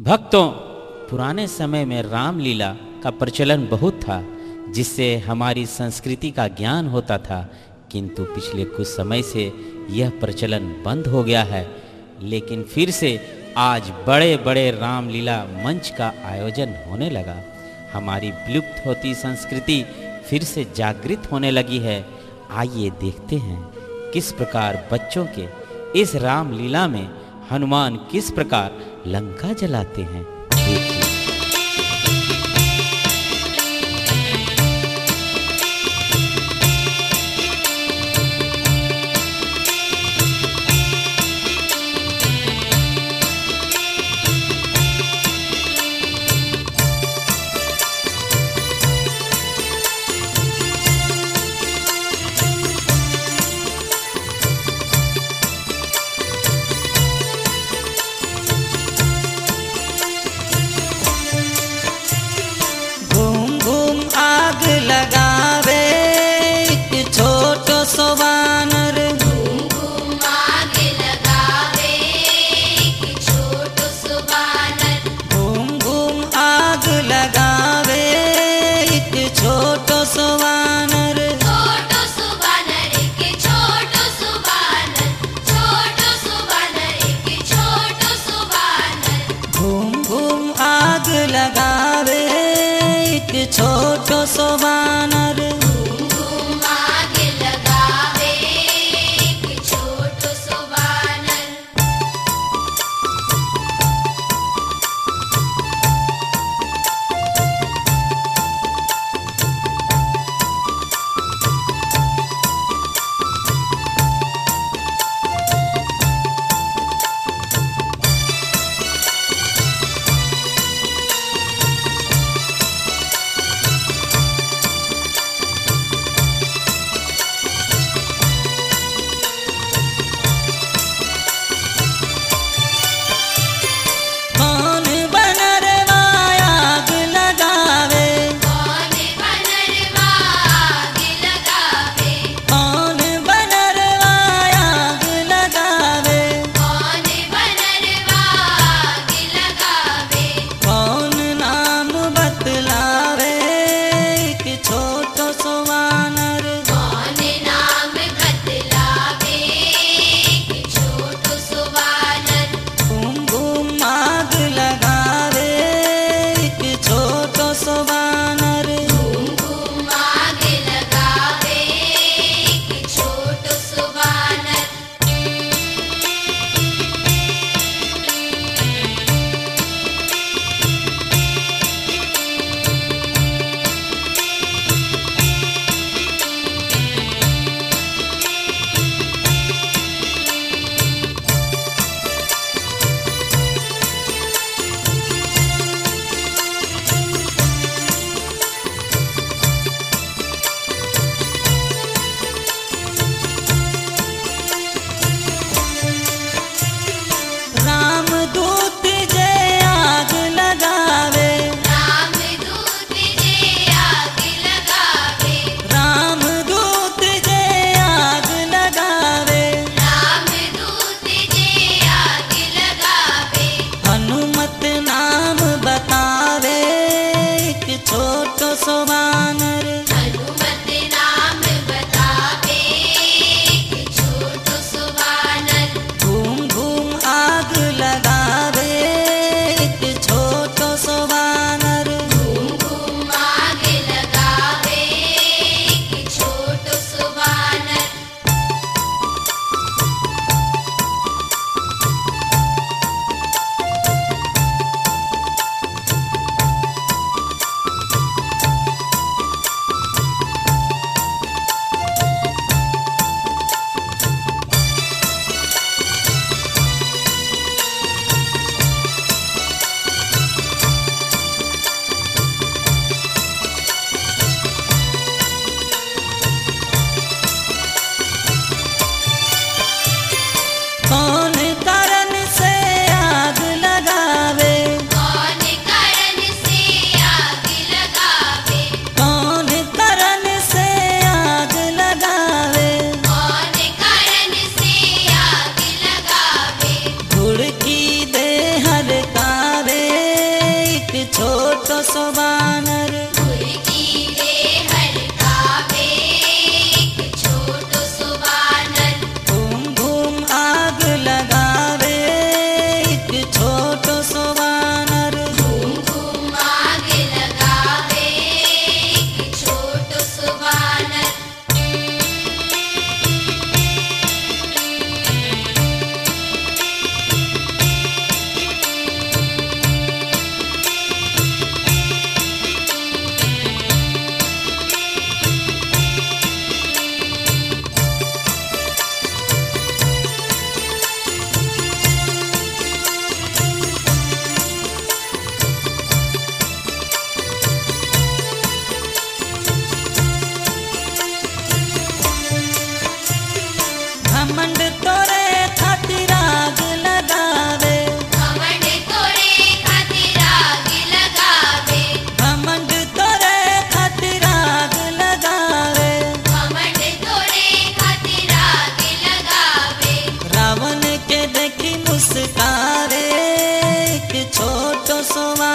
भक्तों, पुराने समय में रामलीला का प्रचलन बहुत था, जिससे हमारी संस्कृति का ज्ञान होता था। किंतु पिछले कुछ समय से यह प्रचलन बंद हो गया है। लेकिन फिर से आज बड़े बड़े रामलीला मंच का आयोजन होने लगा। हमारी विलुप्त होती संस्कृति फिर से जागृत होने लगी है। आइए देखते हैं किस प्रकार बच्चों के इस रामलीला में हनुमान किस प्रकार लंका जलाते हैं। देखिए। लगावे एक छोटो सो वानर, घूम घूम आग लगावे एक छोटो सो वानर, घूम घूम आग लगावे एक छोटो सो वानर, छोटो सो वानर एक छोटो सो वानर, छोटो सो वानर एक छोटो सो वानर, घूम घूम आग लगावे एक छोटो सो वानर। घूम घूम आग लगावे एक छोटो सो वानर। सुबानर